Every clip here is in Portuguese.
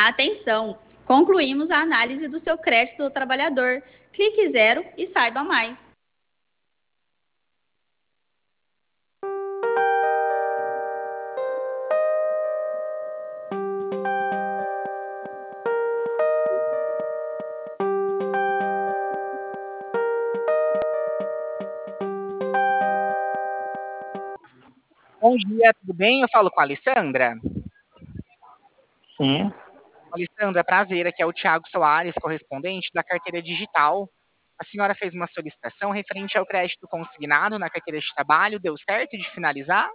Atenção! Concluímos a análise do seu crédito do trabalhador. Clique 0 e saiba mais. Bom dia, tudo bem? Eu falo com a Alessandra. Sim, Alessandra, prazer, aqui é o Thiago Soares, correspondente da carteira digital. A senhora fez uma solicitação referente ao crédito consignado na carteira de trabalho, deu certo de finalizar?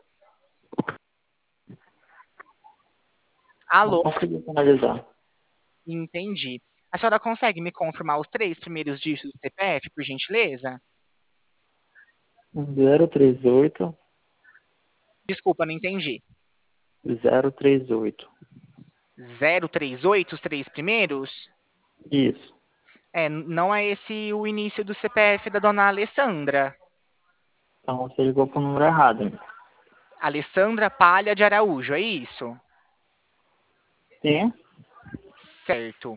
não Alô, consegui finalizar. entendi. A senhora consegue me confirmar os 3 primeiros dígitos do CPF, por gentileza? 038, Desculpa, não entendi. 038. 038, os 3 primeiros? Isso. Não é esse o início do CPF da dona Alessandra. Então você ligou pro número errado. Alessandra Palha de Araújo, é isso? Sim, Certo.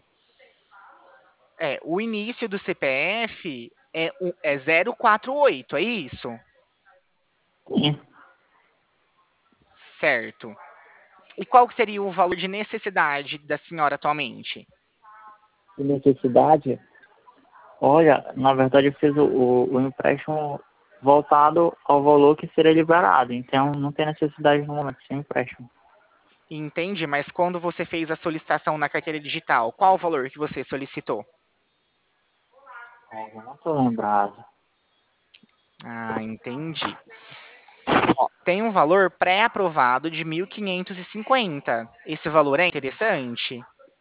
O início do CPF é 048, é isso? sim. Certo. E qual que seria o valor de necessidade da senhora atualmente? De necessidade? Olha, na verdade eu fiz o empréstimo voltado ao valor que seria liberado. Então não tem necessidade no momento sem empréstimo. Entende? Mas quando você fez a solicitação na carteira digital, qual o valor que você solicitou? Eu não estou lembrado. Ah, entendi. Ó, tem um valor pré-aprovado de 1.550. Esse valor é interessante?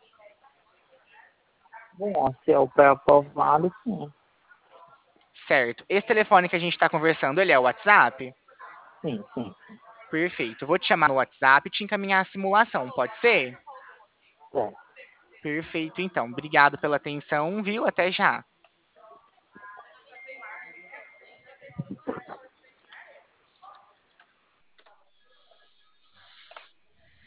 Bom, se é o pré-aprovado, sim. Certo. Esse telefone que a gente está conversando, ele é o WhatsApp? Sim, sim. Perfeito. Eu vou te chamar no WhatsApp e te encaminhar a simulação, pode ser? É. Perfeito, então. Obrigado pela atenção, viu? Até já.